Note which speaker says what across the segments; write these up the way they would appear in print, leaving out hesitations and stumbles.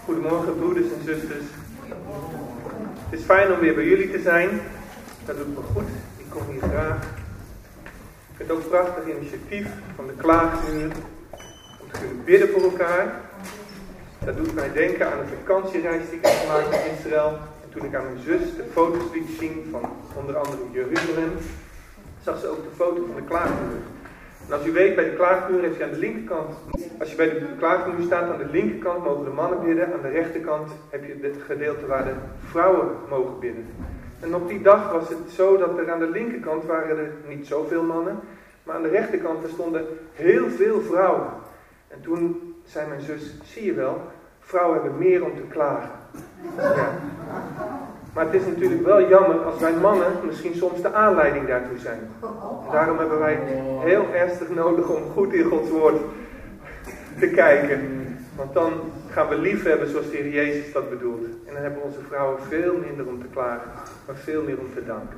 Speaker 1: Goedemorgen broeders en zusters. Het is fijn om weer bij jullie te zijn. Dat doet me goed. Ik kom hier graag. Ik vind het ook een prachtig initiatief van de klaaguren om te kunnen bidden voor elkaar. Dat doet mij denken aan een vakantiereis die ik heb gemaakt in Israël. En toen ik aan mijn zus de foto's liet zien van onder andere Jeruzalem, zag ze ook de foto van de klaagmuur. En als u weet, bij de klaagmuur heeft je aan de linkerkant, als je bij de klaagmuur staat, aan de linkerkant mogen de mannen bidden, aan de rechterkant heb je het gedeelte waar de vrouwen mogen bidden. En op die dag was het zo dat er aan de linkerkant waren er niet zoveel mannen, maar aan de rechterkant er stonden heel veel vrouwen. En toen zei mijn zus, zie je wel, vrouwen hebben meer om te klagen. Ja. Maar het is natuurlijk wel jammer als wij mannen misschien soms de aanleiding daartoe zijn. En daarom hebben wij het heel ernstig nodig om goed in Gods woord te kijken. Want dan gaan we lief hebben zoals de Heer Jezus dat bedoelt. En dan hebben onze vrouwen veel minder om te klagen, maar veel meer om te danken.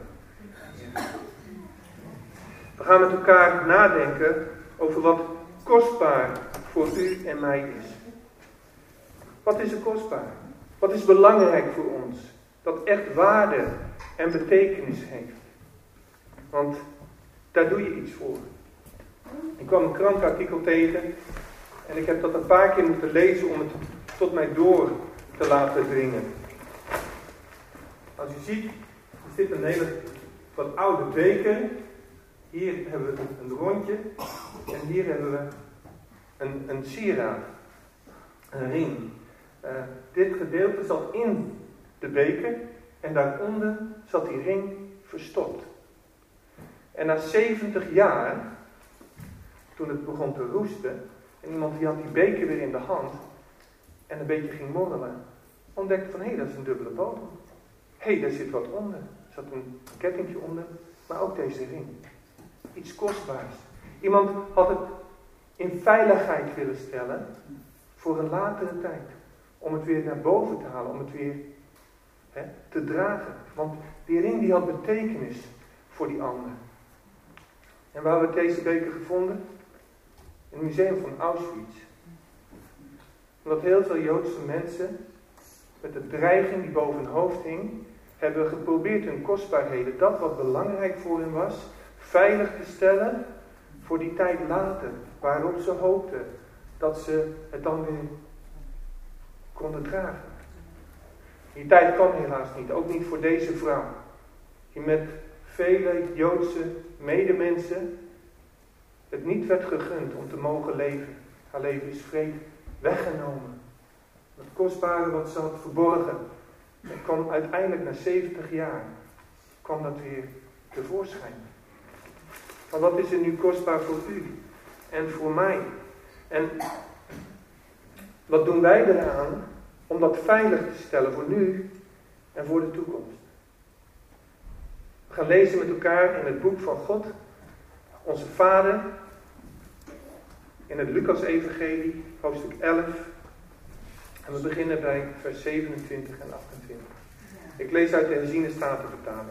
Speaker 1: We gaan met elkaar nadenken over wat kostbaar voor u en mij is. Wat is er kostbaar? Wat is belangrijk voor ons? Dat echt waarde en betekenis heeft. Want daar doe je iets voor. Ik kwam een krantartikel tegen en ik heb dat een paar keer moeten lezen om het tot mij door te laten dringen. Als u ziet, er zit een hele wat oude beker. Hier hebben we een rondje en hier hebben we een sieraad, een ring. Dit gedeelte zat in de beker en daaronder zat die ring verstopt. En na 70 jaar, toen het begon te roesten en iemand die had die beker weer in de hand en een beetje ging morrelen, ontdekte van hé, dat is een dubbele bodem. Hé, daar zit wat onder. Er zat een kettingje onder, maar ook deze ring. Iets kostbaars. Iemand had het in veiligheid willen stellen voor een latere tijd. Om het weer naar boven te halen, om het weer te dragen. Want die ring die had betekenis voor die ander. En waar hebben we deze beker gevonden? In het museum van Auschwitz. Omdat heel veel Joodse mensen met de dreiging die boven hun hoofd hing, hebben geprobeerd hun kostbaarheden, dat wat belangrijk voor hen was, veilig te stellen voor die tijd later. Waarop ze hoopten dat ze het dan weer konden dragen. Die tijd kwam helaas niet, ook niet voor deze vrouw. Die met vele Joodse medemensen het niet werd gegund om te mogen leven. Haar leven is vreed weggenomen. Het kostbare wat ze had verborgen. En kwam uiteindelijk na 70 jaar, kwam dat weer tevoorschijn. Maar wat is er nu kostbaar voor u en voor mij? En wat doen wij eraan om dat veilig te stellen voor nu en voor de toekomst? We gaan lezen met elkaar in het boek van God, onze Vader, in het Lucas-evangelie, hoofdstuk 11. En we beginnen bij vers 27 en 28. Ik lees uit de herziene statenvertaling.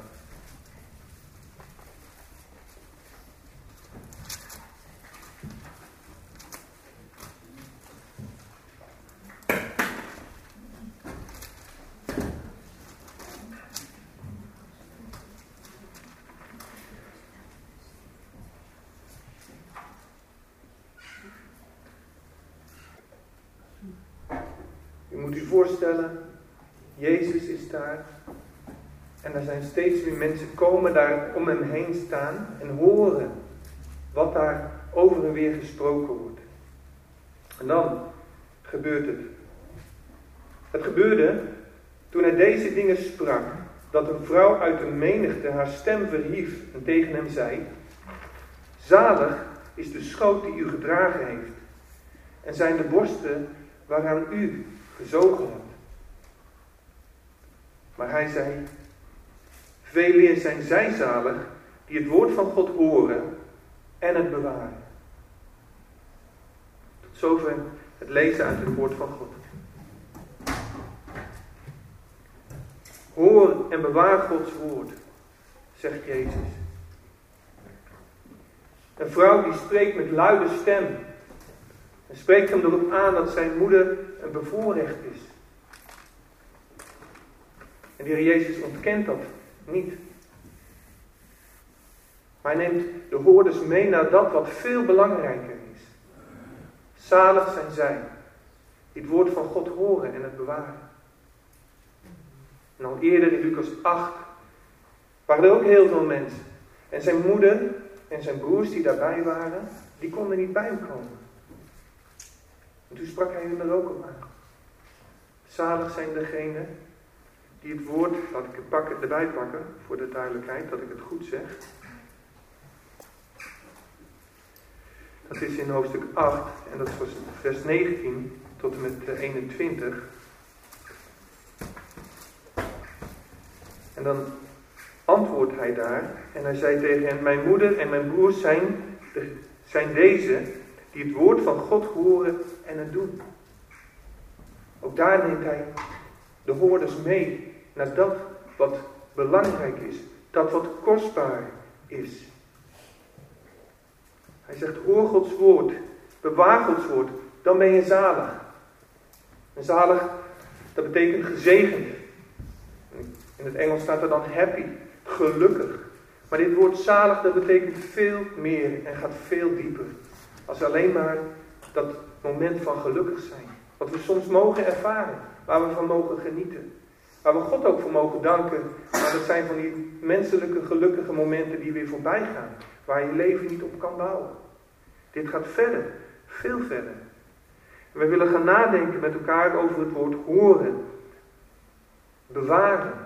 Speaker 1: U moet u voorstellen, Jezus is daar en er zijn steeds meer mensen komen daar om hem heen staan en horen wat daar over en weer gesproken wordt. En dan gebeurt het. Het gebeurde toen hij deze dingen sprak, dat een vrouw uit de menigte haar stem verhief en tegen hem zei: zalig is de schoot die u gedragen heeft en zijn de borsten waaraan u gezogen hebt. Maar hij zei: veeleer zijn zij zalig die het woord van God horen en het bewaren. Tot zover het lezen uit het woord van God. Hoor en bewaar Gods woord, zegt Jezus. Een vrouw die spreekt met luide stem en spreekt hem erop aan dat zijn moeder een bevoorrecht is. En de Heer Jezus ontkent dat niet. Maar hij neemt de hoorders mee naar dat wat veel belangrijker is. Zalig zijn zij die het woord van God horen en het bewaren. En al eerder in Lucas 8 waren er ook heel veel mensen. En zijn moeder en zijn broers die daarbij waren, die konden niet bij hem komen. En toen sprak hij hun er ook op aan. Zalig zijn degenen die het woord, laat ik het erbij pakken, voor de duidelijkheid, dat ik het goed zeg. Dat is in hoofdstuk 8, en dat is vers 19 tot en met 21. En dan antwoordt hij daar, en hij zei tegen hen, mijn moeder en mijn broers zijn deze, die het woord van God horen en het doen. Ook daar neemt hij de hoorders mee naar dat wat belangrijk is, dat wat kostbaar is. Hij zegt, hoor Gods woord, bewaar Gods woord, dan ben je zalig. En zalig, dat betekent gezegend. In het Engels staat er dan happy, gelukkig. Maar dit woord zalig, dat betekent veel meer en gaat veel dieper. Als alleen maar dat moment van gelukkig zijn. Wat we soms mogen ervaren, waar we van mogen genieten. Waar we God ook voor mogen danken. Maar dat zijn van die menselijke gelukkige momenten die weer voorbij gaan. Waar je leven niet op kan bouwen. Dit gaat verder, veel verder. En we willen gaan nadenken met elkaar over het woord horen. Bewaren.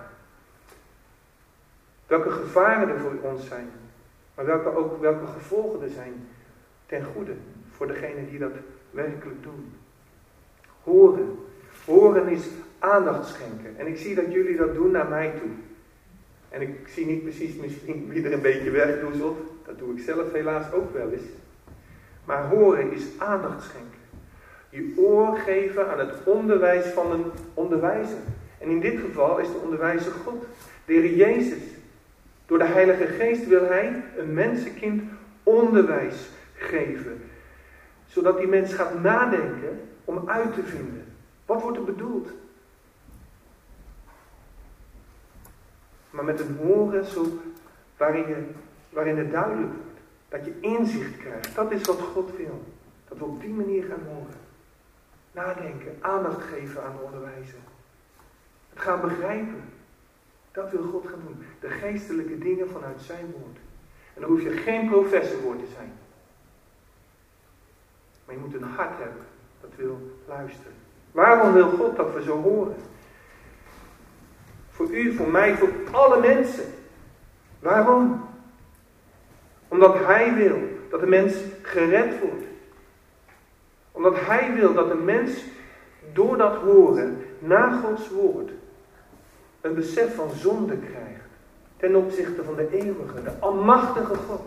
Speaker 1: Welke gevaren er voor ons zijn. Maar welke gevolgen er zijn ten goede. Voor degenen die dat werkelijk doen. Horen. Horen is aandacht schenken. En ik zie dat jullie dat doen naar mij toe. En ik zie niet precies misschien wie er een beetje wegdoezelt. Dat doe ik zelf helaas ook wel eens. Maar horen is aandacht schenken. Je oor geven aan het onderwijs van een onderwijzer. En in dit geval is de onderwijzer God. De Heer Jezus. Door de Heilige Geest wil hij een mensenkind onderwijs geven. Zodat die mens gaat nadenken om uit te vinden. Wat wordt er bedoeld? Maar met een horen waarin het duidelijk wordt. Dat je inzicht krijgt. Dat is wat God wil. Dat we op die manier gaan horen. Nadenken, aandacht geven aan de onderwijzer. Het gaan begrijpen. Dat wil God gaan doen. De geestelijke dingen vanuit zijn woord. En dan hoef je geen professor voor te zijn. Maar je moet een hart hebben. Dat wil luisteren. Waarom wil God dat we zo horen? Voor u, voor mij, voor alle mensen. Waarom? Omdat hij wil dat de mens gered wordt. Omdat hij wil dat de mens door dat horen naar Gods woord een besef van zonde krijgt. Ten opzichte van de eeuwige, de almachtige God.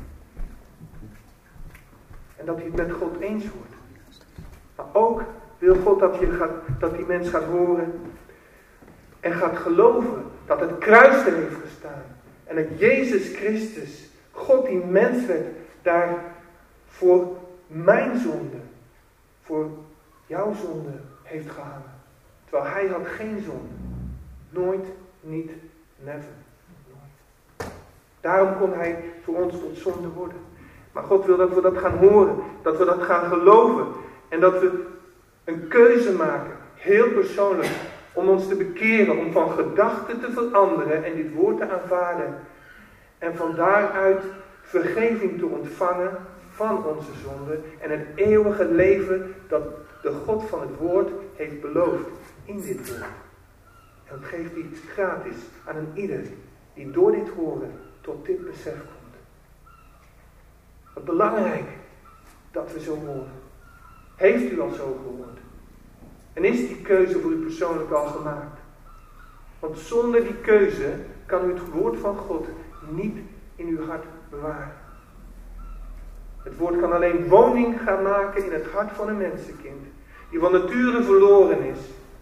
Speaker 1: En dat hij het met God eens wordt. Maar ook wil God dat die mens gaat horen en gaat geloven dat het kruis er heeft gestaan. En dat Jezus Christus, God die mens werd, daar voor mijn zonde, voor jouw zonde heeft gehangen. Terwijl hij had geen zonde. Nooit, niet, never. Nooit. Daarom kon hij voor ons tot zonde worden. Maar God wil dat we dat gaan horen. Dat we dat gaan geloven. En dat we een keuze maken. Heel persoonlijk. Om ons te bekeren. Om van gedachten te veranderen. En dit woord te aanvaarden. En van daaruit vergeving te ontvangen van onze zonde. En het eeuwige leven dat de God van het woord heeft beloofd. In dit woord. En dat geeft hij gratis aan een ieder die door dit horen tot dit besef komt. Wat belangrijk dat we zo horen. Heeft u al zo gehoord? En is die keuze voor u persoonlijk al gemaakt? Want zonder die keuze kan u het woord van God niet in uw hart bewaren. Het woord kan alleen woning gaan maken in het hart van een mensenkind. Die van nature verloren is.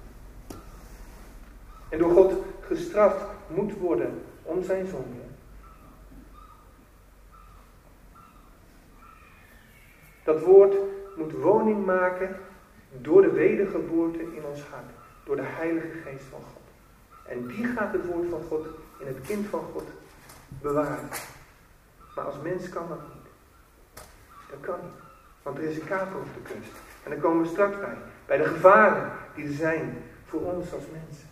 Speaker 1: En door God gestraft moet worden om zijn zonde. Dat woord moet woning maken door de wedergeboorte in ons hart. Door de Heilige Geest van God. En die gaat het woord van God in het kind van God bewaren. Maar als mens kan dat niet. Dat kan niet. Want er is een kaper op de kunst. En daar komen we straks bij. Bij de gevaren die er zijn voor ons als mensen.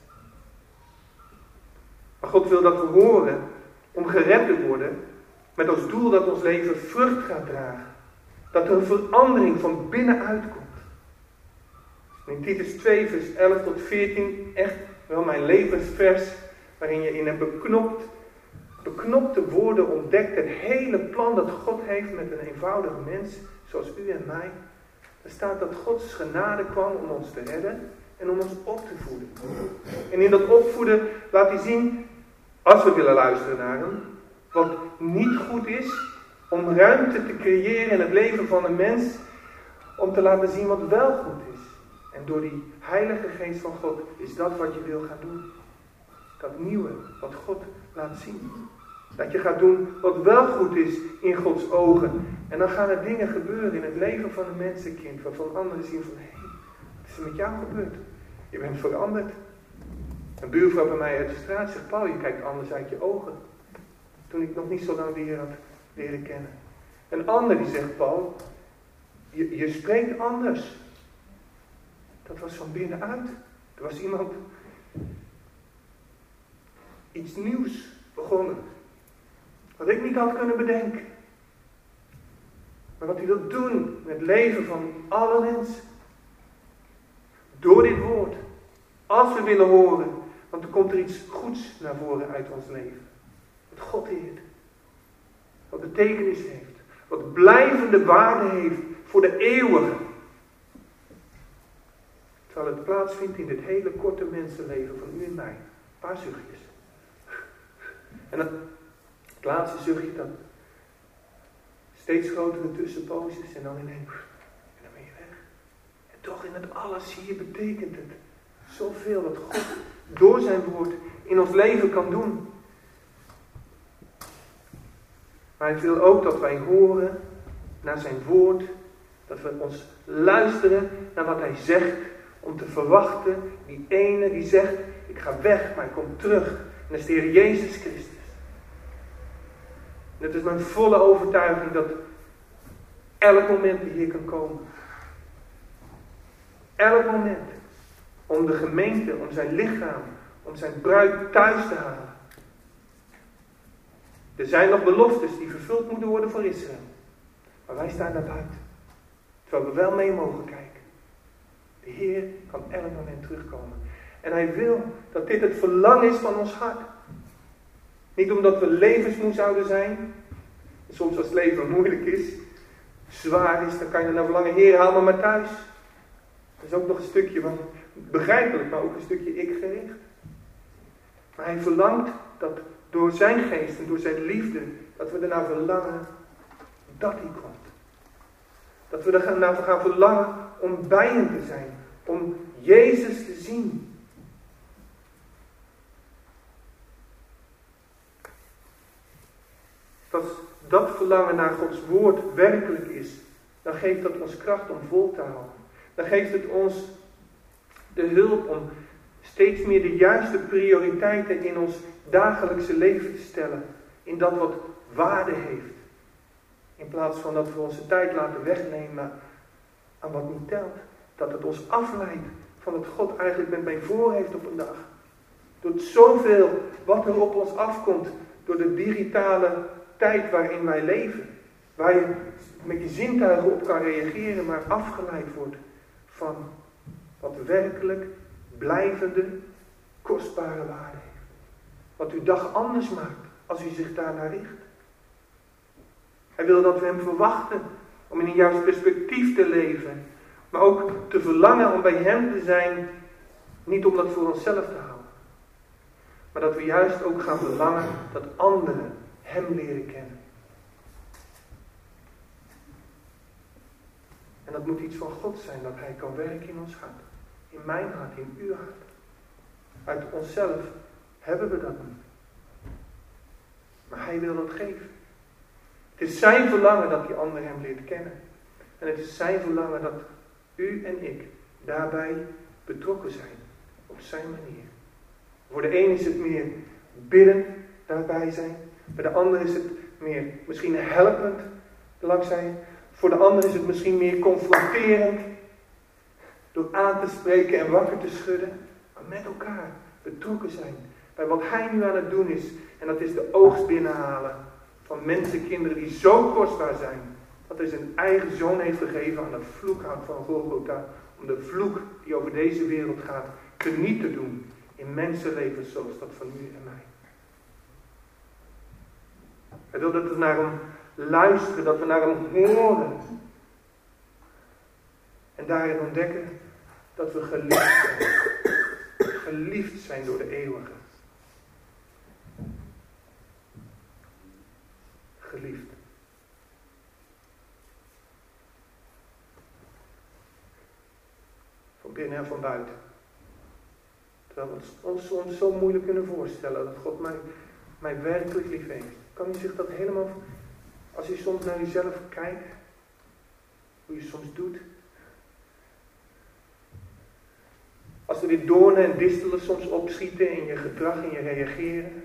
Speaker 1: Maar God wil dat we horen om gered te worden. Met als doel dat ons leven vrucht gaat dragen. Dat er een verandering van binnenuit komt. In Titus 2 vers 11 tot 14 echt wel mijn levensvers. Waarin je in een beknopte woorden ontdekt het hele plan dat God heeft met een eenvoudige mens. Zoals u en mij. Er staat dat Gods genade kwam om ons te redden. En om ons op te voeden. En in dat opvoeden laat hij zien, als we willen luisteren naar hem, wat niet goed is, om ruimte te creëren in het leven van een mens, om te laten zien wat wel goed is. En door die Heilige Geest van God is dat wat je wil gaan doen. Dat nieuwe, wat God laat zien. Dat je gaat doen wat wel goed is in Gods ogen. En dan gaan er dingen gebeuren in het leven van een mensenkind, waarvan anderen zien van, hé, wat is er met jou gebeurd? Je bent veranderd. Een buurvrouw bij mij uit de straat zegt, Paul, je kijkt anders uit je ogen. Toen ik nog niet zo lang de Heer had leren kennen. Een ander die zegt, Paul, je spreekt anders. Dat was van binnenuit. Er was iemand iets nieuws begonnen. Wat ik niet had kunnen bedenken. Maar wat hij wil doen met het leven van alle mensen. Door dit woord. Als we willen horen. Want er komt er iets goeds naar voren uit ons leven. Wat God heert. Wat betekenis heeft. Wat blijvende waarde heeft voor de eeuwige. Terwijl het plaatsvindt in dit hele korte mensenleven van u en mij. Een paar zuchtjes. En het laatste zuchtje dat steeds grotere tussenposes en dan ineens. En dan ben je weg. En toch in het alles hier betekent het zoveel wat God door zijn woord in ons leven kan doen. Maar hij wil ook dat wij horen naar zijn woord. Dat we ons luisteren naar wat hij zegt. Om te verwachten, die ene die zegt, ik ga weg, maar ik kom terug. En dat is de Heer Jezus Christus. En het is mijn volle overtuiging dat elk moment die hier kan komen. Elk moment. Om de gemeente, om zijn lichaam, om zijn bruid thuis te halen. Er zijn nog beloftes die vervuld moeten worden voor Israël. Maar wij staan daar buiten. Terwijl we wel mee mogen kijken. De Heer kan elk moment terugkomen. En hij wil dat dit het verlangen is van ons hart. Niet omdat we levensmoe zouden zijn. Soms als het leven moeilijk is, zwaar is, dan kan je naar verlangen, Heer, haal me maar thuis. Dat is ook nog een stukje van begrijpelijk, maar ook een stukje ik-gericht. Maar hij verlangt dat door zijn geest en door zijn liefde, dat we ernaar verlangen dat hij komt. Dat we ernaar gaan verlangen om bij hem te zijn. Om Jezus te zien. Als dat verlangen naar Gods woord werkelijk is, dan geeft dat ons kracht om vol te houden. Dan geeft het ons de hulp om steeds meer de juiste prioriteiten in ons dagelijkse leven te stellen. In dat wat waarde heeft. In plaats van dat we onze tijd laten wegnemen aan wat niet telt. Dat het ons afleidt van wat God eigenlijk met mij voor heeft op een dag. Door het zoveel wat er op ons afkomt. Door de digitale tijd waarin wij leven. Waar je met je zintuigen op kan reageren, maar afgeleid wordt van wat werkelijk blijvende, kostbare waarde heeft. Wat uw dag anders maakt als u zich daarnaar richt. Hij wil dat we hem verwachten om in een juist perspectief te leven. Maar ook te verlangen om bij hem te zijn, niet om dat voor onszelf te houden. Maar dat we juist ook gaan verlangen dat anderen hem leren kennen. En dat moet iets van God zijn, dat hij kan werken in ons hart. In mijn hart, in uw hart. Uit onszelf hebben we dat niet. Maar hij wil dat geven. Het is zijn verlangen dat die ander hem leert kennen. En het is zijn verlangen dat u en ik daarbij betrokken zijn. Op zijn manier. Voor de een is het meer bidden, daarbij zijn. Bij de ander is het meer misschien helpend belang zijn. Voor de ander is het misschien meer confronterend. Door aan te spreken en wakker te schudden. Maar met elkaar betrokken zijn bij wat hij nu aan het doen is. En dat is de oogst binnenhalen van mensenkinderen die zo kostbaar zijn. Dat hij zijn eigen zoon heeft gegeven aan het vloekhout van Golgotha. Om de vloek die over deze wereld gaat teniet te doen in mensenlevens zoals dat van u en mij. Hij wil dat we naar hem luisteren, dat we naar hem horen. En daarin ontdekken dat we geliefd zijn. Geliefd zijn door de eeuwige. Geliefd. Van binnen en van buiten. Terwijl we ons soms zo moeilijk kunnen voorstellen dat God mij werkelijk lief heeft. Kan u zich dat helemaal, als u soms naar uzelf kijkt, hoe je soms doet. Als er weer doornen en distelen soms opschieten in je gedrag, in je reageren.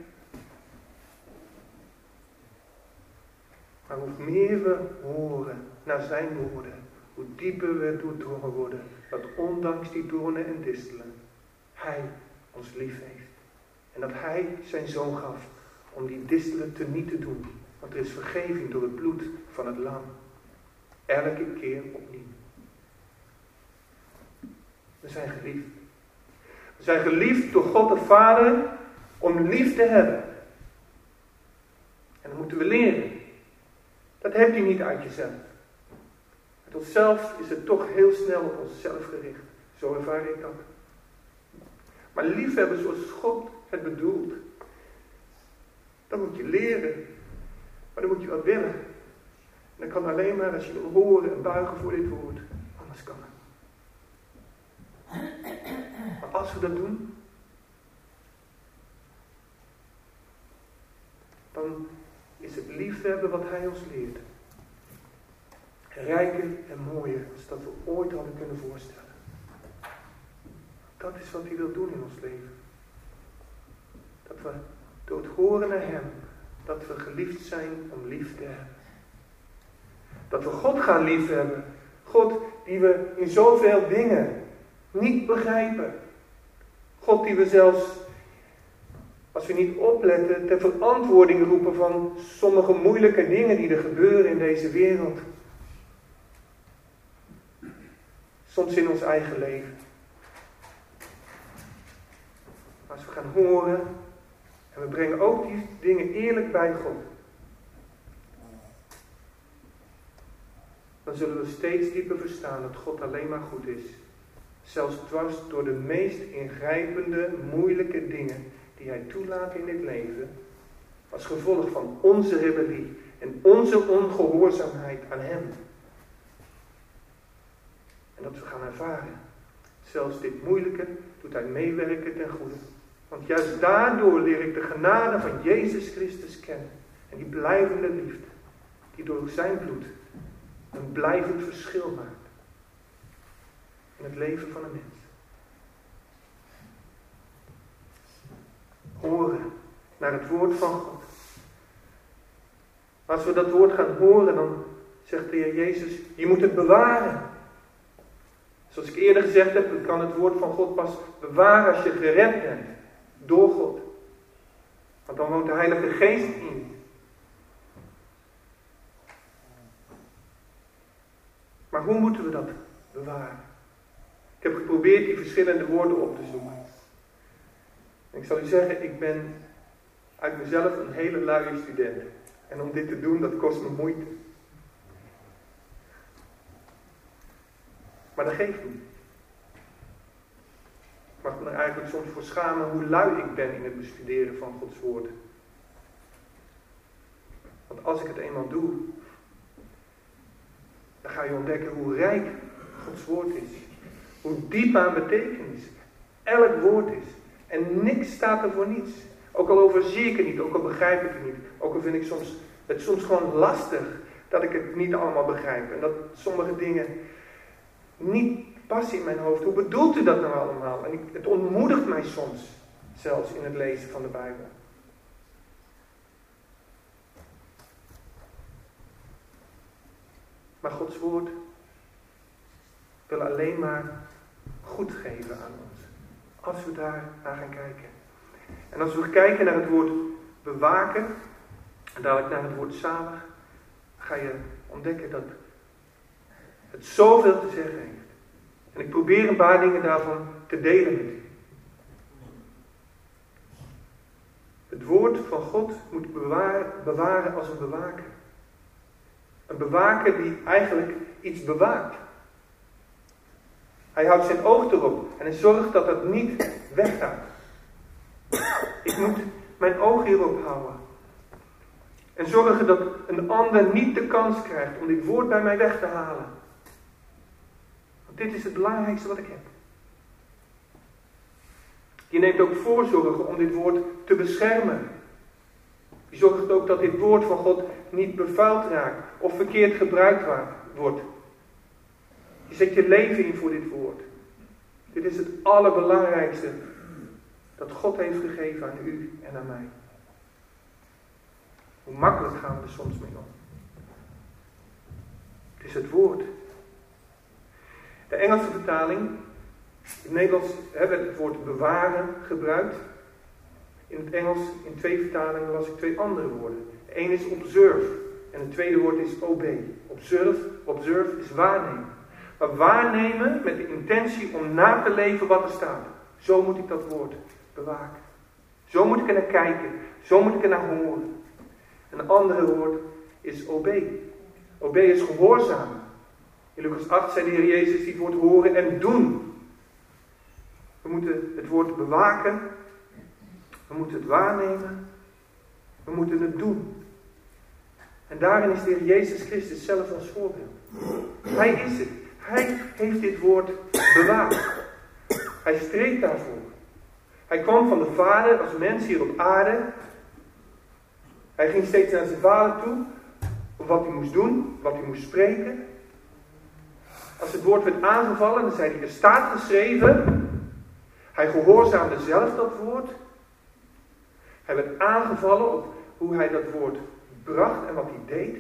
Speaker 1: Maar hoe meer we horen naar zijn woorden, hoe dieper we doordrongen worden, dat ondanks die doornen en distelen, hij ons lief heeft. En dat hij zijn zoon gaf om die distelen teniet te doen. Want er is vergeving door het bloed van het lam. Elke keer opnieuw. We zijn geliefd. We zijn geliefd door God de Vader om lief te hebben. En dat moeten we leren. Dat heb je niet uit jezelf. Met onszelf is het toch heel snel op onszelf gericht. Zo ervaar ik dat. Maar liefhebben zoals God het bedoelt, dat moet je leren. Maar dat moet je wel willen. En dat kan alleen maar als je wil horen en buigen voor dit woord. Anders kan het. Maar als we dat doen, dan is het liefhebben wat hij ons leert. Rijker en mooier als dat we ooit hadden kunnen voorstellen. Dat is wat hij wil doen in ons leven. Dat we door het horen naar hem, dat we geliefd zijn om lief te hebben. Dat we God gaan liefhebben. God die we in zoveel dingen niet begrijpen. God die we zelfs, als we niet opletten, ter verantwoording roepen van sommige moeilijke dingen die er gebeuren in deze wereld. Soms in ons eigen leven. Maar als we gaan horen en we brengen ook die dingen eerlijk bij God, dan zullen we steeds dieper verstaan dat God alleen maar goed is. Zelfs dwars door de meest ingrijpende, moeilijke dingen die hij toelaat in dit leven, als gevolg van onze rebellie en onze ongehoorzaamheid aan hem. En dat we gaan ervaren. Zelfs dit moeilijke doet hij meewerken ten goede. Want juist daardoor leer ik de genade van Jezus Christus kennen. En die blijvende liefde, die door zijn bloed een blijvend verschil maakt in het leven van een mens. Horen naar het woord van God. Als we dat woord gaan horen, dan zegt de Heer Jezus, je moet het bewaren. Zoals ik eerder gezegd heb, je kan het woord van God pas bewaren als je gered bent. Door God. Want dan woont de Heilige Geest in. Maar hoe moeten we dat bewaren? Ik heb geprobeerd die verschillende woorden op te zoeken. En ik zal u zeggen, ik ben uit mezelf een hele luie student. En om dit te doen, dat kost me moeite. Maar dat geeft niet. Ik mag me er eigenlijk soms voor schamen hoe lui ik ben in het bestuderen van Gods woorden. Want als ik het eenmaal doe, dan ga je ontdekken hoe rijk Gods woord is. Hoe diep aan betekenis elk woord is. En niks staat er voor niets. Ook al overzie ik het niet, ook al begrijp ik het niet. Ook al vind ik het soms gewoon lastig dat ik het niet allemaal begrijp. En dat sommige dingen niet passen in mijn hoofd. Hoe bedoelt u dat nou allemaal? En het ontmoedigt mij soms. zelfs in het lezen van de Bijbel. Maar Gods woord wil alleen maar goed geven aan ons. Als we daar naar gaan kijken. En als we kijken naar het woord bewaken, en dadelijk naar het woord zalig, ga je ontdekken dat het zoveel te zeggen heeft. En ik probeer een paar dingen daarvan te delen met u. Het woord van God moet bewaren als een bewaker. Een bewaker die eigenlijk iets bewaakt. Hij houdt zijn oog erop en hij zorgt dat het niet weggaat. Ik moet mijn oog hierop houden. En zorgen dat een ander niet de kans krijgt om dit woord bij mij weg te halen. Want dit is het belangrijkste wat ik heb. Je neemt ook voorzorgen om dit woord te beschermen. Je zorgt ook dat dit woord van God niet bevuild raakt of verkeerd gebruikt wordt. Je zet je leven in voor dit woord. Dit is het allerbelangrijkste dat God heeft gegeven aan u en aan mij. Hoe makkelijk gaan we er soms mee om? Het is het woord. De Engelse vertaling, in het Nederlands werd het woord bewaren gebruikt. In het Engels, in 2 vertalingen, las ik 2 andere woorden. De een is observe en het tweede woord is obey. Observe is waarnemen. Maar waarnemen met de intentie om na te leven wat er staat. Zo moet ik dat woord bewaken. Zo moet ik er naar kijken. Zo moet ik er naar horen. Een andere woord is obey. Obey is gehoorzamen. In Lucas 8 zei de Heer Jezus die het woord horen en doen. We moeten het woord bewaken. We moeten het waarnemen. We moeten het doen. En daarin is de Heer Jezus Christus zelf als voorbeeld. Hij is het. Hij heeft dit woord bewaard. Hij streed daarvoor. Hij kwam van de Vader als mens hier op aarde. Hij ging steeds naar zijn Vader toe. Op wat hij moest doen, wat hij moest spreken. Als het woord werd aangevallen, dan zei hij, er staat geschreven. Hij gehoorzaamde zelf dat woord. Hij werd aangevallen op hoe hij dat woord bracht en wat hij deed.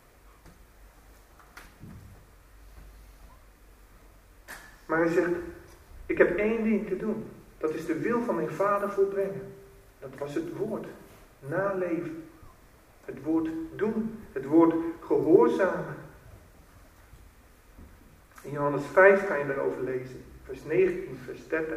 Speaker 1: Maar hij zegt, ik heb 1 ding te doen. Dat is de wil van mijn Vader volbrengen. Dat was het woord. Naleven. Het woord doen. Het woord gehoorzamen. In Johannes 5 kan je daarover lezen. Vers 19, vers 30.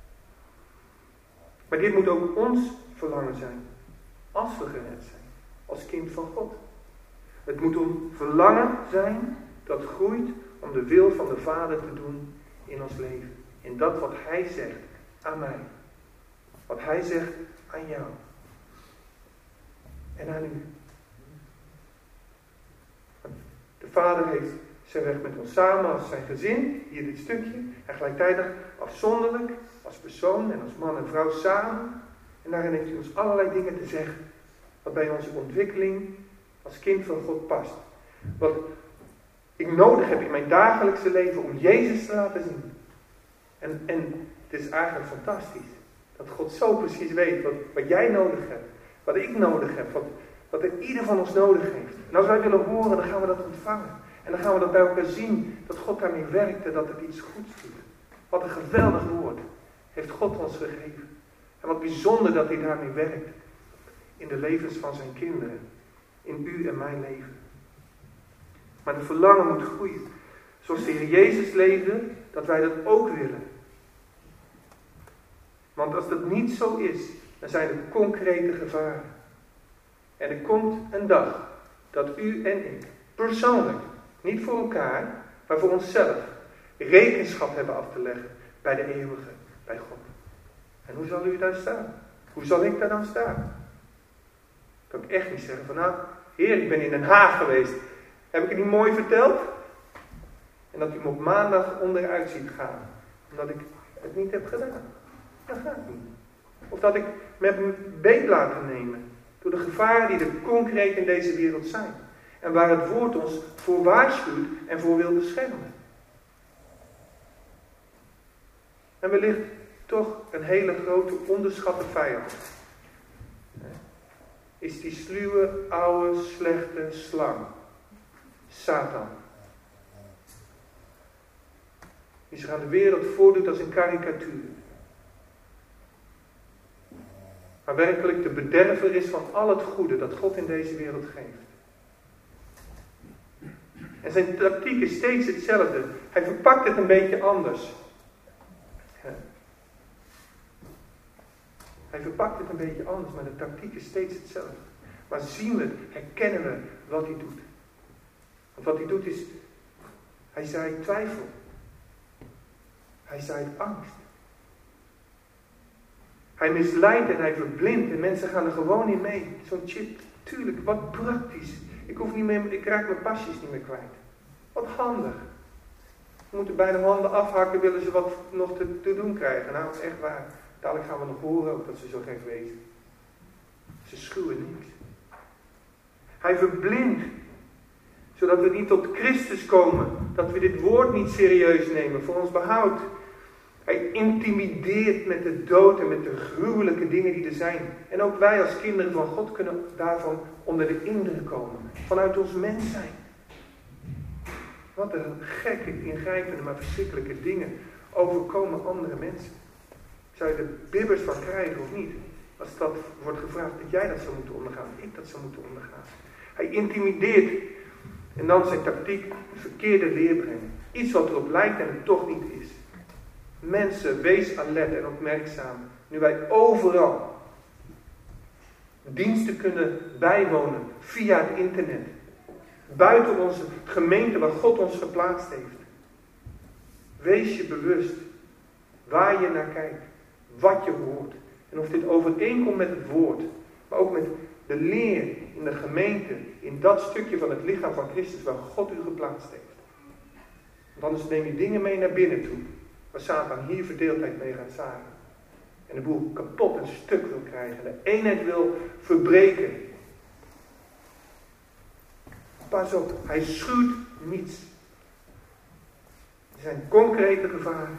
Speaker 1: Maar dit moet ook ons verlangen zijn. Als we gered zijn. Als kind van God. Het moet een verlangen zijn dat groeit om de wil van de Vader te doen in ons leven. In dat wat Hij zegt aan mij. Wat Hij zegt aan jou. En aan u. De Vader heeft zijn weg met ons samen als zijn gezin, hier dit stukje. En gelijktijdig afzonderlijk, als persoon en als man en vrouw samen. En daarin heeft hij ons allerlei dingen te zeggen. Wat bij onze ontwikkeling als kind van God past. Wat ik nodig heb in mijn dagelijkse leven om Jezus te laten zien. En het is eigenlijk fantastisch. Dat God zo precies weet wat jij nodig hebt. Wat ik nodig heb. Wat er ieder van ons nodig heeft. En als wij willen horen, dan gaan we dat ontvangen. En dan gaan we dat bij elkaar zien. Dat God daarmee werkt en dat het iets goeds doet. Wat een geweldig woord heeft God ons gegeven. En wat bijzonder dat hij daarmee werkt. In de levens van zijn kinderen. In u en mijn leven. Maar de verlangen moet groeien. Zoals de Heer Jezus leefde, dat wij dat ook willen. Want als dat niet zo is, dan zijn er concrete gevaren. En er komt een dag dat u en ik persoonlijk, niet voor elkaar, maar voor onszelf, rekenschap hebben af te leggen bij de eeuwige, bij God. En hoe zal u daar staan? Hoe zal ik daar dan staan? Kan ik echt niet zeggen van nou, Heer, ik ben in Den Haag geweest. Heb ik het niet mooi verteld? En dat u me op maandag onderuit ziet gaan. Omdat ik het niet heb gedaan. Dat gaat niet. Of dat ik me heb beet laten nemen. Door de gevaren die er concreet in deze wereld zijn. En waar het woord ons voor waarschuwt en voor wil beschermen. En wellicht toch een hele grote onderschatte vijand. Is die sluwe, oude, slechte slang. Satan. Die zich aan de wereld voordoet als een karikatuur. Maar werkelijk de bederver is van al het goede dat God in deze wereld geeft. En zijn tactiek is steeds hetzelfde. Hij verpakt het een beetje anders. Hij verpakt het een beetje anders, maar de tactiek is steeds hetzelfde. Maar zien we, herkennen we wat hij doet. Want wat hij doet is, hij zaait twijfel. Hij zaait angst. Hij misleidt en hij verblindt en mensen gaan er gewoon in mee. Zo'n chip, tuurlijk, wat praktisch. Ik raak mijn pasjes niet meer kwijt. Wat handig. We moeten bij de handen afhakken, willen ze wat nog te doen krijgen. Nou, dat is echt waar. Dadelijk gaan we nog horen ook dat ze zo gek wezen. Ze schuwen niks. Hij verblindt, zodat we niet tot Christus komen. Dat we dit woord niet serieus nemen voor ons behoud. Hij intimideert met de dood en met de gruwelijke dingen die er zijn. En ook wij als kinderen van God kunnen daarvan onder de indruk komen. Vanuit ons mens zijn. Wat een gekke, ingrijpende, maar verschrikkelijke dingen overkomen andere mensen. Zou je er bibbers van krijgen of niet? Als dat wordt gevraagd dat jij dat zou moeten ondergaan. Ik dat zou moeten ondergaan. Hij intimideert. En dan zijn tactiek een verkeerde leer brengen. Iets wat erop lijkt en het toch niet is. Mensen, wees alert en opmerkzaam. Nu wij overal diensten kunnen bijwonen via het internet. Buiten onze gemeente waar God ons geplaatst heeft. Wees je bewust waar je naar kijkt. Wat je hoort. En of dit overeenkomt met het woord. Maar ook met de leer in de gemeente. In dat stukje van het lichaam van Christus waar God u geplaatst heeft. Want anders neem je dingen mee naar binnen toe. Waar Satan hier verdeeldheid mee gaat zaaien. En de boel kapot en stuk wil krijgen. De eenheid wil verbreken. Pas op, hij schuwt niets. Er zijn concrete gevaren.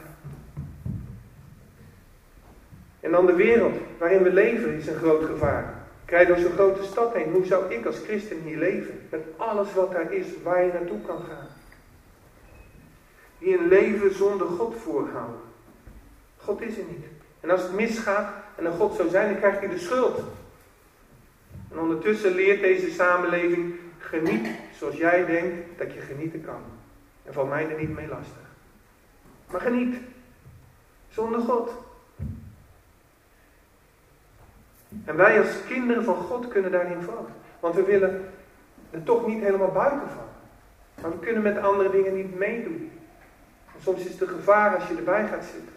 Speaker 1: En dan de wereld waarin we leven is een groot gevaar. Krijg door zo'n grote stad heen. Hoe zou ik als christen hier leven? Met alles wat daar is, waar je naartoe kan gaan. Die een leven zonder God voorhouden. God is er niet. En als het misgaat en er God zou zijn, dan krijgt hij de schuld. En ondertussen leert deze samenleving, geniet zoals jij denkt dat je genieten kan. En val mij er niet mee lastig. Maar geniet. Zonder God. En wij als kinderen van God kunnen daarin vallen. Want we willen er toch niet helemaal buiten vallen. Maar we kunnen met andere dingen niet meedoen. En soms is het een gevaar als je erbij gaat zitten.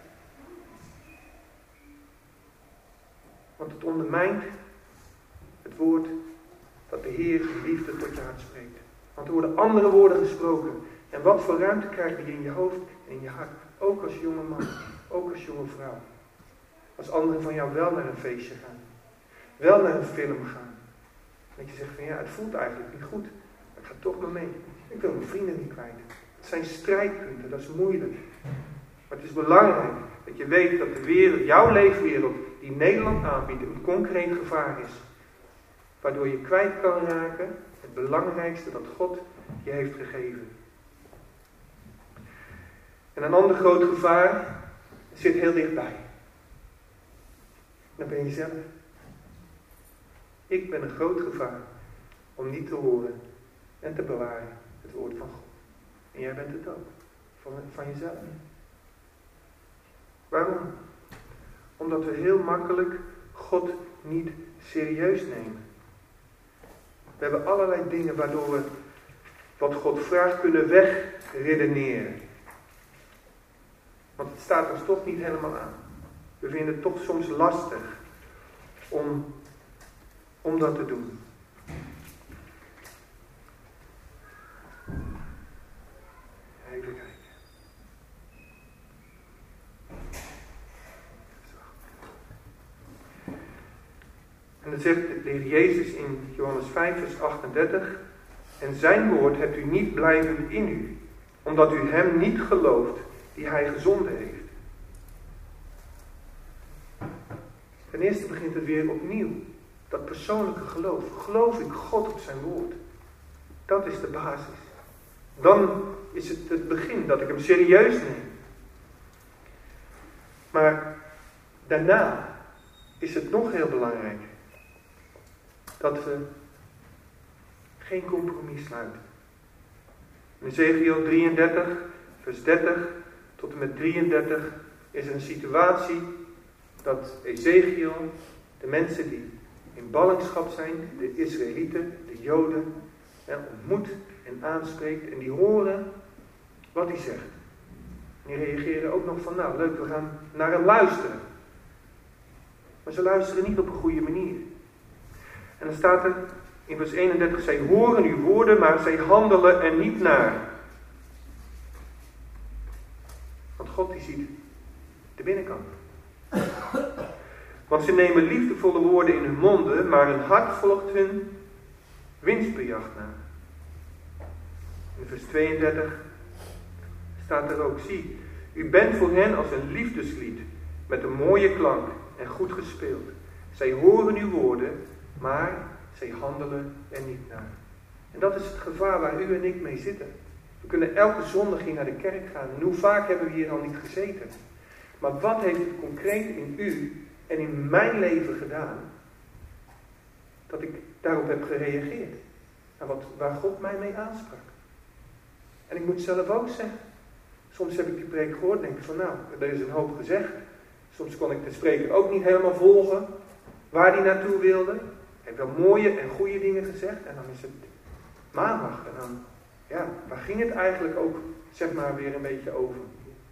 Speaker 1: Want het ondermijnt het woord dat de Heer de liefde tot je hart spreekt. Want er worden andere woorden gesproken. En wat voor ruimte krijg je in je hoofd en in je hart. Ook als jonge man, ook als jonge vrouw. Als anderen van jou wel naar een feestje gaan. Wel naar een film gaan. Dat je zegt van ja, het voelt eigenlijk niet goed. Maar ik ga toch maar mee. Ik wil mijn vrienden niet kwijt. Het zijn strijdpunten, dat is moeilijk. Maar het is belangrijk dat je weet dat de wereld, jouw leefwereld, die Nederland aanbiedt, een concreet gevaar is. Waardoor je kwijt kan raken het belangrijkste dat God je heeft gegeven. En een ander groot gevaar zit heel dichtbij. Dan ben je zelf. Ik ben een groot gevaar om niet te horen en te bewaren het woord van God. En jij bent het ook. Van jezelf. Waarom? Omdat we heel makkelijk God niet serieus nemen. We hebben allerlei dingen waardoor we wat God vraagt kunnen wegredeneren. Want het staat ons toch niet helemaal aan. We vinden het toch soms lastig om dat te doen. Even kijken. En dan zegt de Heer Jezus in Johannes 5 vers 38. En zijn woord hebt u niet blijvend in u. Omdat u hem niet gelooft die hij gezonden heeft. Ten eerste begint het weer opnieuw. Dat persoonlijke geloof. Geloof ik God op zijn woord. Dat is de basis. Dan is het begin dat ik hem serieus neem. Maar daarna is het nog heel belangrijk dat we geen compromis sluiten. In Ezechiel 33, vers 30 tot en met 33 is er een situatie dat Ezechiel de mensen die in ballingschap zijn, de Israëlieten, de Joden, ontmoet en aanspreekt en die horen wat hij zegt. En die reageren ook nog van, nou leuk, we gaan naar hem luisteren. Maar ze luisteren niet op een goede manier. En dan staat er in vers 31, zij horen uw woorden, maar zij handelen er niet naar. Want God die ziet de binnenkant. Want ze nemen liefdevolle woorden in hun monden, maar hun hart volgt hun winstbejag na. In vers 32 staat er ook, zie, u bent voor hen als een liefdeslied, met een mooie klank en goed gespeeld. Zij horen uw woorden, maar zij handelen er niet naar. En dat is het gevaar waar u en ik mee zitten. We kunnen elke zondag hier naar de kerk gaan. En hoe vaak hebben we hier al niet gezeten? Maar wat heeft het concreet in u en in mijn leven gedaan, dat ik daarop heb gereageerd? Waar God mij mee aansprak. En ik moet zelf ook zeggen, soms heb ik die preek gehoord en denk ik van nou, er is een hoop gezegd. Soms kon ik de spreker ook niet helemaal volgen waar hij naartoe wilde. Hij heeft wel mooie en goede dingen gezegd en dan is het maandag. En dan, ja, waar ging het eigenlijk ook, zeg maar, weer een beetje over?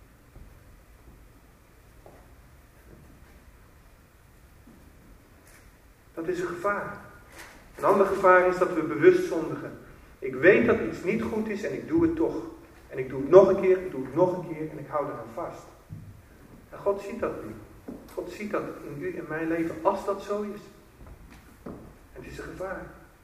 Speaker 1: Dat is een gevaar. Een ander gevaar is dat we bewust zondigen. Ik weet dat iets niet goed is en ik doe het toch. En ik doe het nog een keer, ik doe het nog een keer en ik hou eraan vast. En God ziet dat nu. God ziet dat in u en mijn leven als dat zo is. En het is een gevaar.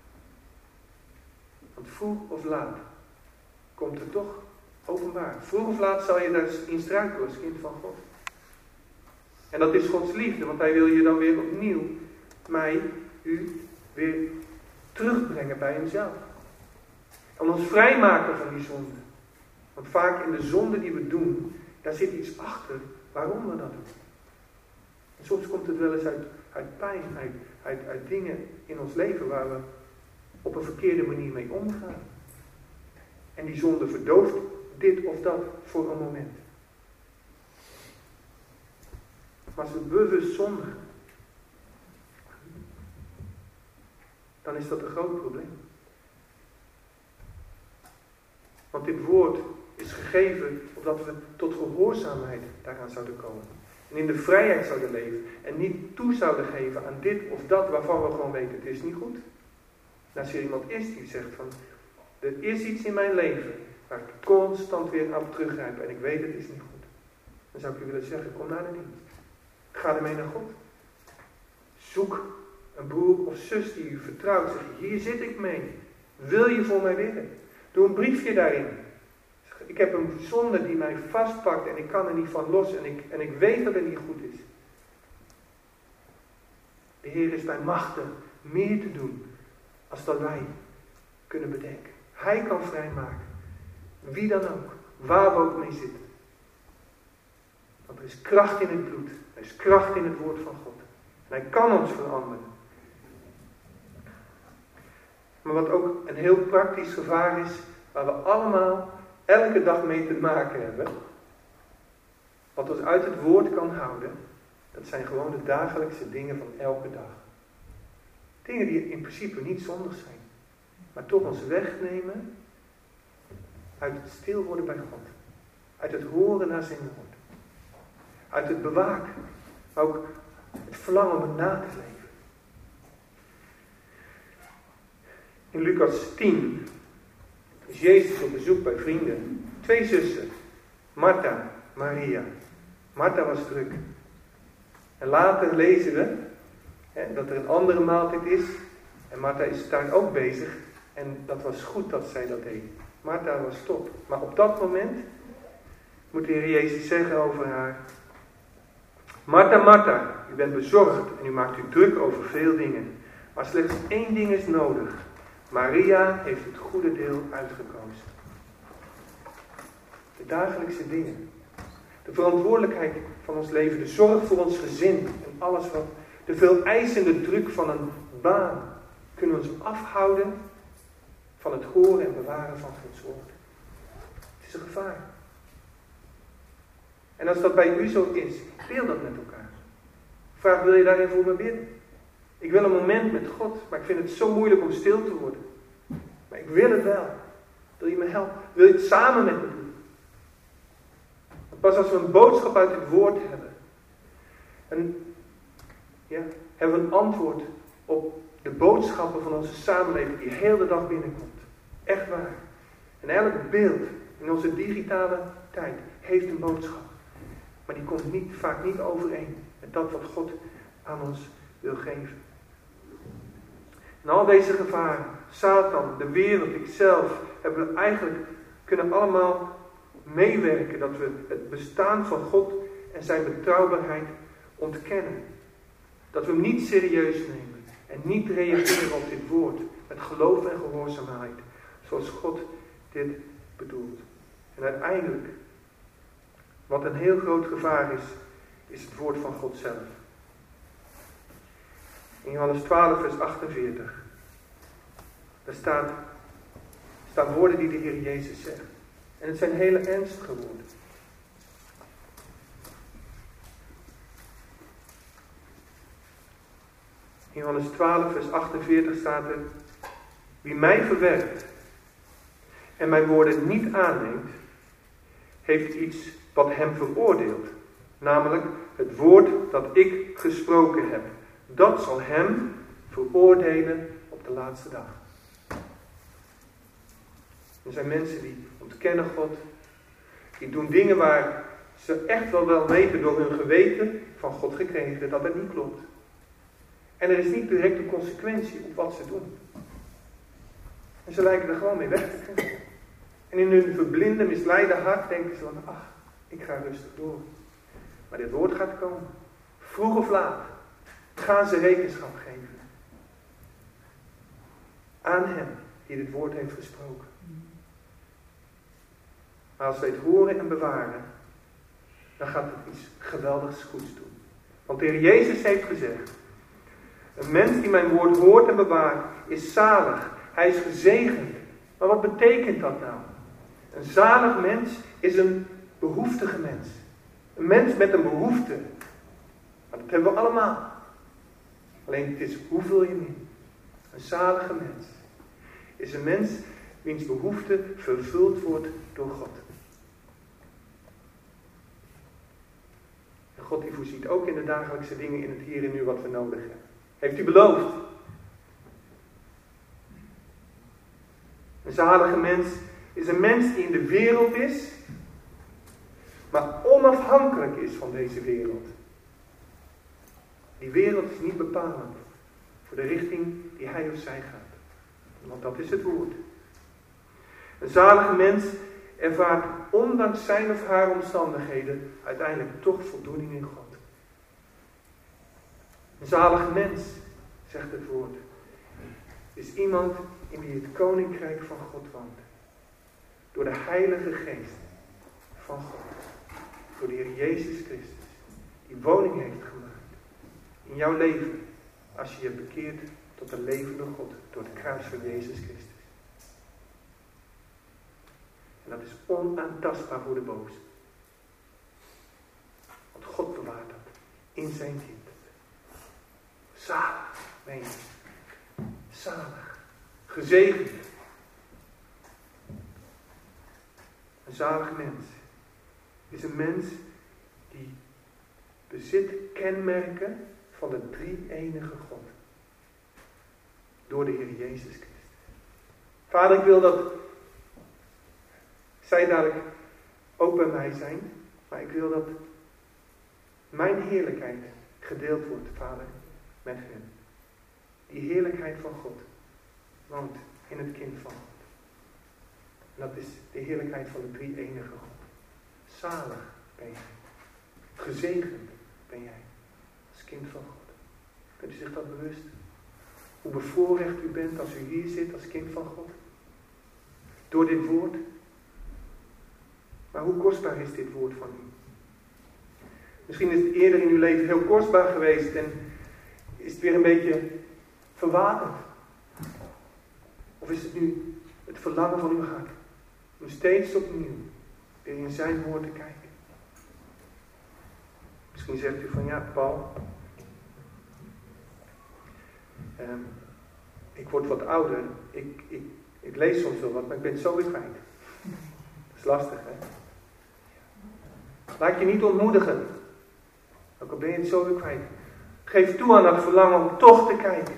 Speaker 1: Want vroeg of laat komt het toch openbaar. Vroeg of laat zal je daarin struikelen als kind van God. En dat is Gods liefde, want hij wil je dan weer opnieuw, u, weer terugbrengen bij hemzelf. En ons vrijmaken van die zonde. Want vaak in de zonde die we doen, daar zit iets achter waarom we dat doen. En soms komt het wel eens uit pijn, uit dingen in ons leven waar we op een verkeerde manier mee omgaan. En die zonde verdooft dit of dat voor een moment. Maar als we bewust zondigen, dan is dat een groot probleem. Want dit woord is gegeven opdat we tot gehoorzaamheid daaraan zouden komen. En in de vrijheid zouden leven. En niet toe zouden geven aan dit of dat waarvan we gewoon weten, het is niet goed. En als er iemand is die zegt van, er is iets in mijn leven waar ik constant weer aan teruggrijp en ik weet het is niet goed. Dan zou ik u willen zeggen, kom naar de dienst. Ga ermee naar God. Zoek een broer of zus die u vertrouwt. Zeg, hier zit ik mee. Wil je voor mij bidden? Doe een briefje daarin. Ik heb een zonde die mij vastpakt en ik kan er niet van los en ik weet dat het niet goed is. De Heer is bij machten meer te doen als dat wij kunnen bedenken. Hij kan vrijmaken. Wie dan ook. Waar we ook mee zitten. Want er is kracht in het bloed. Er is kracht in het woord van God. En hij kan ons veranderen. Maar wat ook een heel praktisch gevaar is, waar we allemaal elke dag mee te maken hebben, wat ons uit het woord kan houden, dat zijn gewoon de dagelijkse dingen van elke dag. Dingen die in principe niet zondig zijn, maar toch ons wegnemen uit het stil worden bij God. Uit het horen naar zijn woord. Uit het bewaken, maar ook het verlangen om het na te leven. In Lucas 10 is Jezus op bezoek bij vrienden. 2 zussen, Martha, Maria. Martha was druk. En later lezen we dat er een andere maaltijd is. En Martha is daar ook bezig. En dat was goed dat zij dat deed. Martha was top. Maar op dat moment moet de Heer Jezus zeggen over haar: Martha, Martha, u bent bezorgd en u maakt u druk over veel dingen. Maar slechts 1 ding is nodig. Maria heeft het goede deel uitgekozen. De dagelijkse dingen. De verantwoordelijkheid van ons leven. De zorg voor ons gezin. En alles wat. De veel eisende druk van een baan. Kunnen ons afhouden van het horen en bewaren van Gods woord. Het is een gevaar. En als dat bij u zo is, deel dat met elkaar. Vraag, wil je daarin voor me bidden? Ik wil een moment met God, maar ik vind het zo moeilijk om stil te worden. Maar ik wil het wel. Wil je me helpen? Wil je het samen met me doen? Want pas als we een boodschap uit het woord hebben, hebben we een antwoord op de boodschappen van onze samenleving die heel de dag binnenkomt. Echt waar. En elk beeld in onze digitale tijd heeft een boodschap. Maar die komt vaak niet overeen met dat wat God aan ons wil geven. En al deze gevaren, Satan, de wereld, ikzelf, hebben we eigenlijk kunnen allemaal meewerken dat we het bestaan van God en zijn betrouwbaarheid ontkennen. Dat we hem niet serieus nemen en niet reageren op dit woord met geloof en gehoorzaamheid, zoals God dit bedoelt. En uiteindelijk, wat een heel groot gevaar is het woord van God zelf. In Johannes 12 vers 48. Daar staan woorden die de Heer Jezus zegt. En het zijn hele ernstige woorden. In Johannes 12 vers 48 staat er: wie mij verwerpt en mijn woorden niet aanneemt, heeft iets wat hem veroordeelt. Namelijk het woord dat ik gesproken heb. Dat zal hem veroordelen op de laatste dag. Er zijn mensen die ontkennen God. Die doen dingen waar ze echt wel weten door hun geweten van God gekregen dat het niet klopt. En er is niet direct een consequentie op wat ze doen. En ze lijken er gewoon mee weg te kunnen. En in hun verblinde, misleide hart denken ze van, ach, ik ga rustig door. Maar dit woord gaat komen. Vroeg of laat gaan ze rekenschap geven. Aan hem die dit woord heeft gesproken. Maar als we het horen en bewaren, dan gaat het iets geweldigs goeds doen. Want de Heer Jezus heeft gezegd: een mens die mijn woord hoort en bewaart, is zalig. Hij is gezegend. Maar wat betekent dat nou? Een zalig mens is een behoeftige mens. Een mens met een behoefte. Maar dat hebben we allemaal. Alleen het is hoe vul je hem in. Een zalige mens is een mens wiens behoefte vervuld wordt door God. En God die voorziet ook in de dagelijkse dingen in het hier en nu wat we nodig hebben. Heeft u beloofd. Een zalige mens is een mens die in de wereld is, maar onafhankelijk is van deze wereld. Die wereld is niet bepalend voor de richting die hij of zij gaat. Want dat is het woord. Een zalige mens ervaart ondanks zijn of haar omstandigheden uiteindelijk toch voldoening in God. Een zalige mens, zegt het woord, is iemand in wie het koninkrijk van God woont. Door de Heilige Geest van God. Door de Heer Jezus Christus. Die woning heeft gemaakt. In jouw leven. Als je je bekeert tot de levende God. Door het kruis van Jezus Christus. En dat is onaantastbaar voor de boze. Want God bewaart dat. In zijn kind. Zalig. Ben je. Zalig. Gezegend. Een zalig mens is een mens die bezit kenmerken van de drie-enige God. Door de Heer Jezus Christus. Vader, ik wil dat zij dadelijk ook bij mij zijn. Maar ik wil dat mijn heerlijkheid gedeeld wordt, Vader, met hen. Die heerlijkheid van God woont in het kind van God. En dat is de heerlijkheid van de drie-enige God. Zalig ben jij. Gezegend ben jij. Als als kind van God. Kunt u zich dat bewust? Hoe bevoorrecht u bent als u hier zit als kind van God. Door dit woord. Maar hoe kostbaar is dit woord van u? Misschien is het eerder in uw leven heel kostbaar geweest en is het weer een beetje verwaterd. Of is het nu het verlangen van uw hart om steeds opnieuw weer in zijn woord te kijken? Misschien zegt u van ja, Paul, ik word wat ouder, ik lees soms wel wat, maar ik ben het zo weer kwijt. Dat is lastig, hè? Laat je niet ontmoedigen. Ook al ben je het zo weer kwijt. Geef toe aan dat verlangen om toch te kijken.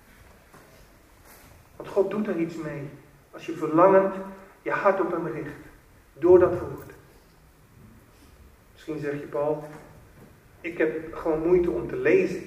Speaker 1: Want God doet er iets mee. Als je verlangend je hart op hem richt. Door dat woord. Misschien zeg je, Paul, ik heb gewoon moeite om te lezen.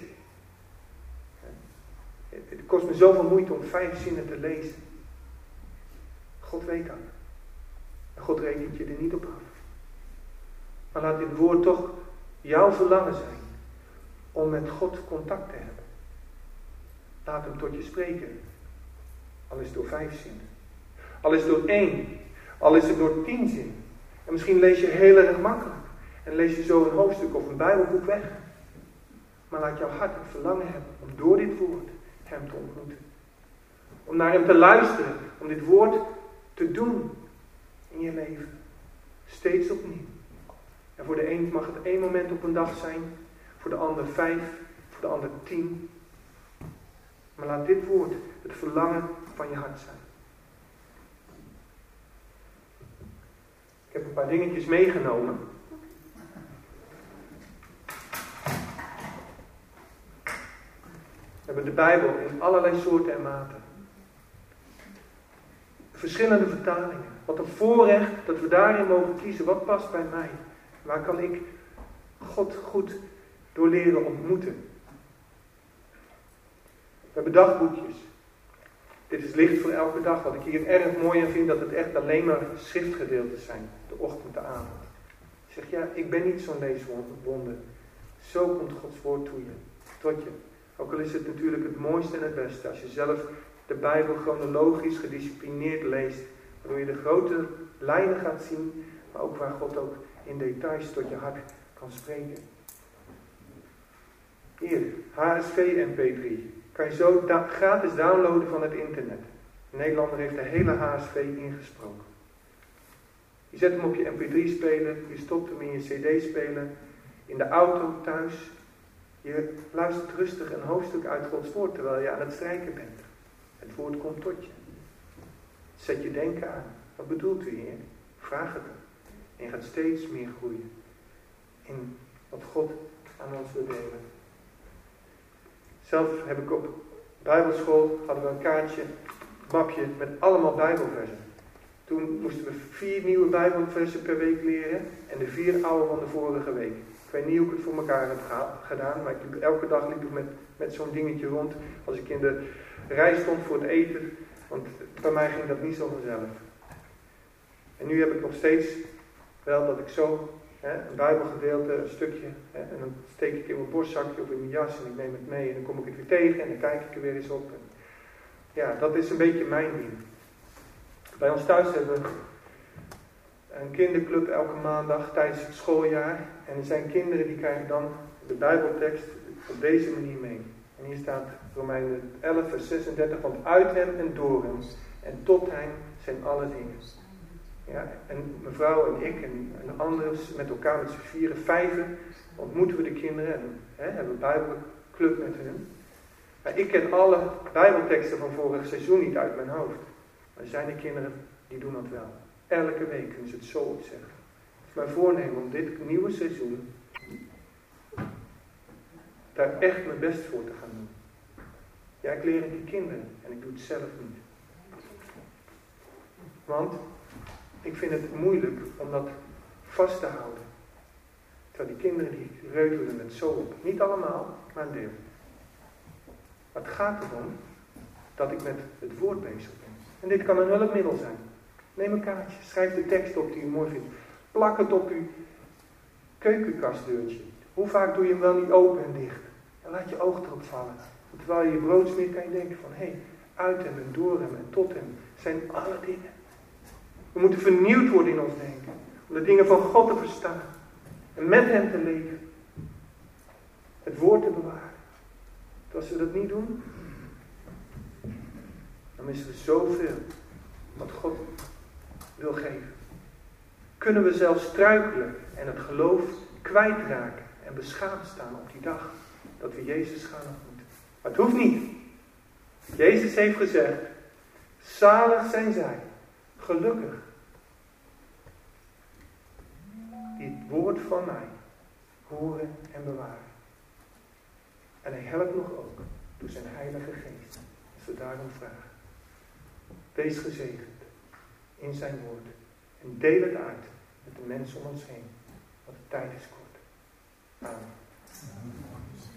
Speaker 1: Het kost me zoveel moeite om 5 zinnen te lezen. God weet dat. En God rekent je er niet op af. Maar laat dit woord toch jouw verlangen zijn. Om met God contact te hebben. Laat hem tot je spreken. Al is het door 5 zinnen. Al is het door 1. Al is het door 10 zinnen. En misschien lees je heel erg makkelijk. En lees je zo een hoofdstuk of een Bijbelboek weg. Maar laat jouw hart het verlangen hebben om door dit woord hem te ontmoeten. Om naar hem te luisteren. Om dit woord te doen in je leven. Steeds opnieuw. En voor de een mag het 1 moment op een dag zijn. Voor de ander 5. Voor de ander 10. Maar laat dit woord het verlangen van je hart zijn. Ik heb een paar dingetjes meegenomen. We hebben de Bijbel in allerlei soorten en maten. Verschillende vertalingen. Wat een voorrecht dat we daarin mogen kiezen. Wat past bij mij? Waar kan ik God goed door leren ontmoeten? We hebben dagboekjes. Dit is licht voor elke dag. Wat ik hier erg mooi aan vind, dat het echt alleen maar schriftgedeeltes zijn. De ochtend, de avond. Ik zeg, ja, ik ben niet zo'n leeswonder. Zo komt Gods woord tot je. Ook al is het natuurlijk het mooiste en het beste. Als je zelf de Bijbel chronologisch gedisciplineerd leest. Waardoor je de grote lijnen gaat zien. Maar ook waar God ook in details tot je hart kan spreken. Hier, HSV MP3. Kan je zo gratis downloaden van het internet. Een Nederlander heeft de hele HSV ingesproken. Je zet hem op je MP3-speler, je stopt hem in je CD-speler, in de auto, thuis. Je luistert rustig een hoofdstuk uit Gods woord terwijl je aan het strijken bent. Het woord komt tot je. Zet je denken aan. Wat bedoelt u hier? Vraag het hem. En je gaat steeds meer groeien in wat God aan ons wil delen. Zelf heb ik op Bijbelschool, hadden we een kaartje, mapje met allemaal Bijbelversen. Toen moesten we 4 nieuwe Bijbelversen per week leren en de 4 oude van de vorige week. Ik weet niet hoe ik het voor elkaar heb gedaan, maar elke dag liep ik met zo'n dingetje rond als ik in de rij stond voor het eten, want bij mij ging dat niet zo vanzelf. En nu heb ik nog steeds wel dat ik zo een Bijbelgedeelte, een stukje, en dan steek ik in mijn borstzakje of in mijn jas en ik neem het mee en dan kom ik het weer tegen en dan kijk ik er weer eens op. En ja, dat is een beetje mijn ding. Bij ons thuis hebben we een kinderclub elke maandag tijdens het schooljaar. En er zijn kinderen die krijgen dan de Bijbeltekst op deze manier mee. En hier staat Romeinen 11 vers 36, want uit hem en door hem en tot hem zijn alle dingen. Ja, en mevrouw en ik en anderen met elkaar met z'n 4, 5 ontmoeten we de kinderen en hebben een Bijbelclub met hen. Maar ik ken alle Bijbelteksten van vorig seizoen niet uit mijn hoofd. Maar er zijn de kinderen die doen dat wel. Elke week kunnen ze het zo opzeggen. Het is mijn voornemen om dit nieuwe seizoen daar echt mijn best voor te gaan doen. Ja, ik leer het die kinderen en ik doe het zelf niet. Want ik vind het moeilijk om dat vast te houden. Terwijl die kinderen die reutelen het zo op. Niet allemaal, maar een deel. Maar het gaat erom dat ik met het woord bezig ben. En dit kan een hulpmiddel zijn. Neem een kaartje, schrijf de tekst op die je mooi vindt. Plak het op uw keukenkastdeurtje. Hoe vaak doe je hem wel niet open en dicht? Dan laat je oog erop vallen. Terwijl je je brood smeert, kan je denken van, uit hem en door hem en tot hem zijn alle dingen. We moeten vernieuwd worden in ons denken. Om de dingen van God te verstaan. En met hem te leven. Het woord te bewaren. Want als we dat niet doen, dan missen we zoveel wat God wil geven. Kunnen we zelfs struikelen en het geloof kwijtraken en beschaamd staan op die dag dat we Jezus gaan ontmoeten. Maar het hoeft niet. Jezus heeft gezegd, zalig zijn zij, gelukkig, die het woord van mij horen en bewaren. En hij helpt nog ook door zijn Heilige Geest, als we daarom vragen. Wees gezegend in zijn woord en deel het uit met de mensen om ons heen, want de tijd is kort. Amen.